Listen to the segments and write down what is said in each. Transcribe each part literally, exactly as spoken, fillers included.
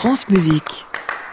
France Musique.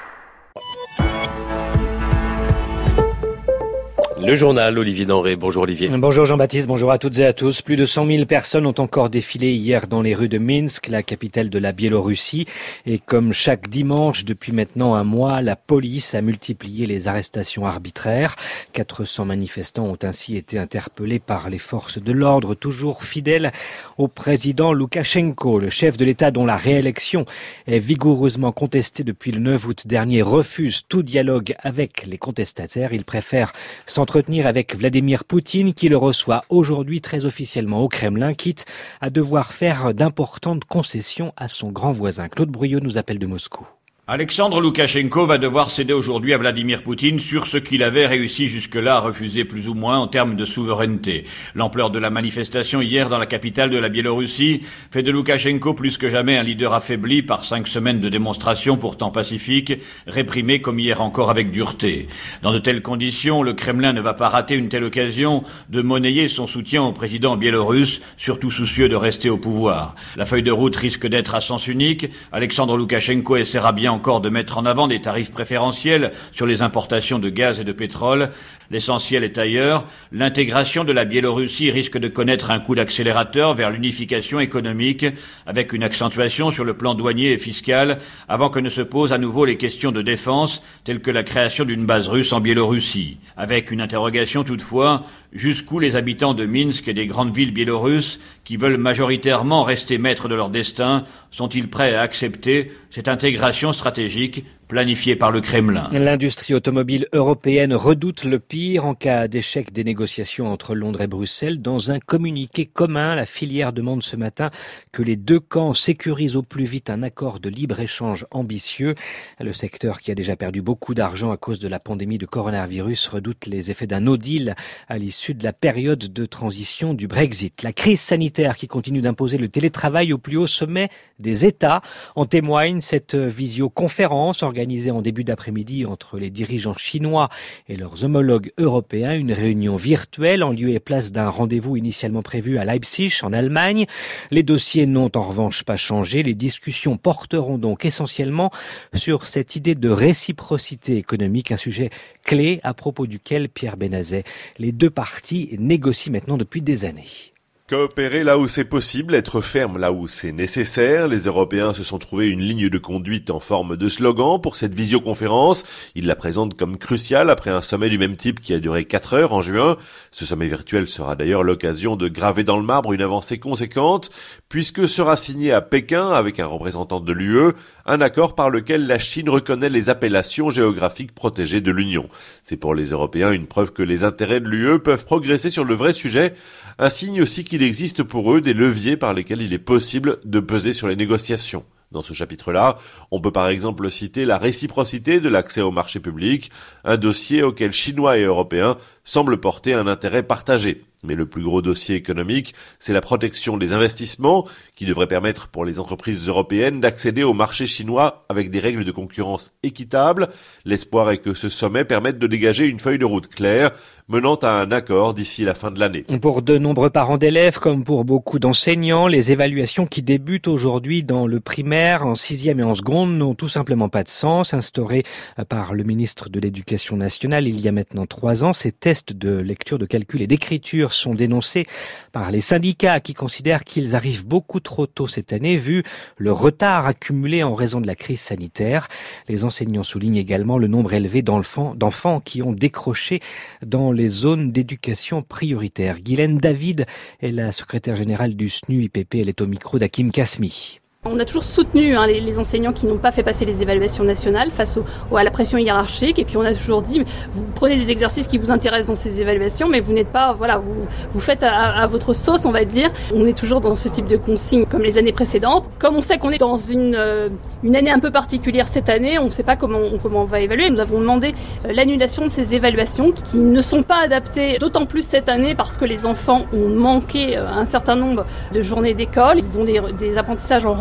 Le journal, Olivier Denré. Bonjour Olivier. Bonjour Jean-Baptiste, bonjour à toutes et à tous. Plus de cent mille personnes ont encore défilé hier dans les rues de Minsk, la capitale de la Biélorussie. Et comme chaque dimanche depuis maintenant un mois, la police a multiplié les arrestations arbitraires. quatre cents manifestants ont ainsi été interpellés par les forces de l'ordre, toujours fidèles au président Loukachenko. Le chef de l'État, dont la réélection est vigoureusement contestée depuis le neuf août dernier, refuse tout dialogue avec les contestataires. Il préfère s'entretenir avec Vladimir Poutine, qui le reçoit aujourd'hui très officiellement au Kremlin, quitte à devoir faire d'importantes concessions à son grand voisin. Claude Bruyot nous appelle de Moscou. Alexandre Loukachenko va devoir céder aujourd'hui à Vladimir Poutine sur ce qu'il avait réussi jusque-là à refuser plus ou moins en termes de souveraineté. L'ampleur de la manifestation hier dans la capitale de la Biélorussie fait de Loukachenko plus que jamais un leader affaibli par cinq semaines de démonstrations pourtant pacifiques, réprimées comme hier encore avec dureté. Dans de telles conditions, le Kremlin ne va pas rater une telle occasion de monnayer son soutien au président biélorusse, surtout soucieux de rester au pouvoir. La feuille de route risque d'être à sens unique. Alexandre Loukachenko essaiera bien encore de mettre en avant des tarifs préférentiels sur les importations de gaz et de pétrole. L'essentiel est ailleurs. L'intégration de la Biélorussie risque de connaître un coup d'accélérateur vers l'unification économique, avec une accentuation sur le plan douanier et fiscal, avant que ne se posent à nouveau les questions de défense, telles que la création d'une base russe en Biélorussie. Avec une interrogation toutefois, jusqu'où les habitants de Minsk et des grandes villes biélorusses, qui veulent majoritairement rester maîtres de leur destin, sont-ils prêts à accepter cette intégration stratégique planifiée par le Kremlin? L'industrie automobile européenne redoute le pire en cas d'échec des négociations entre Londres et Bruxelles. Dans un communiqué commun, la filière demande ce matin que les deux camps sécurisent au plus vite un accord de libre-échange ambitieux. Le secteur, qui a déjà perdu beaucoup d'argent à cause de la pandémie de coronavirus, redoute les effets d'un no deal à l'issue de la période de transition du Brexit. La crise sanitaire qui continue d'imposer le télétravail au plus haut sommet des États. En témoigne cette visioconférence organisée en début d'après-midi entre les dirigeants chinois et leurs homologues européens. Une réunion virtuelle en lieu et place d'un rendez-vous initialement prévu à Leipzig, en Allemagne. Les dossiers n'ont en revanche pas changé. Les discussions porteront donc essentiellement sur cette idée de réciprocité économique, un sujet clé à propos duquel, Pierre Benazet, les deux parties négocient maintenant depuis des années. Coopérer là où c'est possible, être ferme là où c'est nécessaire. Les Européens se sont trouvés une ligne de conduite en forme de slogan pour cette visioconférence. Ils la présentent comme cruciale après un sommet du même type qui a duré quatre heures en juin. Ce sommet virtuel sera d'ailleurs l'occasion de graver dans le marbre une avancée conséquente, puisque sera signé à Pékin, avec un représentant de l'U E, un accord par lequel la Chine reconnaît les appellations géographiques protégées de l'Union. C'est pour les Européens une preuve que les intérêts de l'U E peuvent progresser sur le vrai sujet, un signe aussi qu'il existe pour eux des leviers par lesquels il est possible de peser sur les négociations. Dans ce chapitre-là, on peut par exemple citer la réciprocité de l'accès au marché public, un dossier auquel Chinois et Européens semblent porter un intérêt partagé. Mais le plus gros dossier économique, c'est la protection des investissements, qui devrait permettre pour les entreprises européennes d'accéder au marché chinois avec des règles de concurrence équitables. L'espoir est que ce sommet permette de dégager une feuille de route claire, menant à un accord d'ici la fin de l'année. Pour de nombreux parents d'élèves, comme pour beaucoup d'enseignants, les évaluations qui débutent aujourd'hui dans le primaire, en sixième et en seconde, n'ont tout simplement pas de sens. Instaurés par le ministre de l'Éducation nationale il y a maintenant trois ans, ces tests de lecture, de calcul et d'écriture sont dénoncés par les syndicats qui considèrent qu'ils arrivent beaucoup trop tôt cette année vu le retard accumulé en raison de la crise sanitaire. Les enseignants soulignent également le nombre élevé d'enfants, d'enfants qui ont décroché dans les zones d'éducation prioritaire. Guylaine David est la secrétaire générale du S N U I P P. Elle est au micro d'Hakim Kasmi. On a toujours soutenu hein, les, les enseignants qui n'ont pas fait passer les évaluations nationales face au, au, à la pression hiérarchique. Et puis on a toujours dit, vous prenez les exercices qui vous intéressent dans ces évaluations, mais vous n'êtes pas, voilà, vous, vous faites à, à votre sauce, on va dire. On est toujours dans ce type de consigne comme les années précédentes. Comme on sait qu'on est dans une, euh, une année un peu particulière cette année, on ne sait pas comment on, comment on va évaluer. Nous avons demandé euh, l'annulation de ces évaluations qui ne sont pas adaptées, d'autant plus cette année parce que les enfants ont manqué euh, un certain nombre de journées d'école. Ils ont des, des apprentissages en retard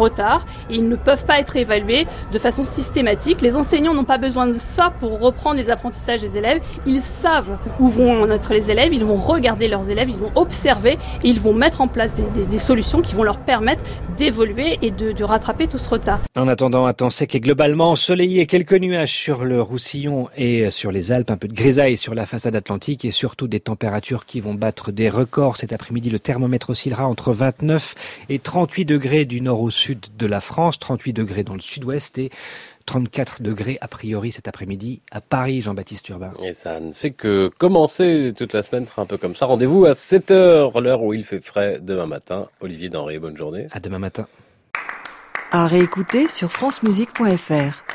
retard et ils ne peuvent pas être évalués de façon systématique. Les enseignants n'ont pas besoin de ça pour reprendre les apprentissages des élèves. Ils savent où vont en être les élèves, ils vont regarder leurs élèves, ils vont observer et ils vont mettre en place des, des, des solutions qui vont leur permettre d'évoluer et de, de rattraper tout ce retard. En attendant, un temps sec et globalement ensoleillé, quelques nuages sur le Roussillon et sur les Alpes, un peu de grisaille sur la façade atlantique et surtout des températures qui vont battre des records. Cet après-midi, le thermomètre oscillera entre vingt-neuf et trente-huit degrés du nord au sud de la France, trente-huit degrés dans le sud-ouest et trente-quatre degrés a priori cet après-midi à Paris, Jean-Baptiste Urbain. Et ça ne fait que commencer, toute la semaine sera un peu comme ça. Rendez-vous à sept heures, l'heure où il fait frais demain matin. Olivier Denré, bonne journée. À demain matin. À réécouter sur francemusique point f r.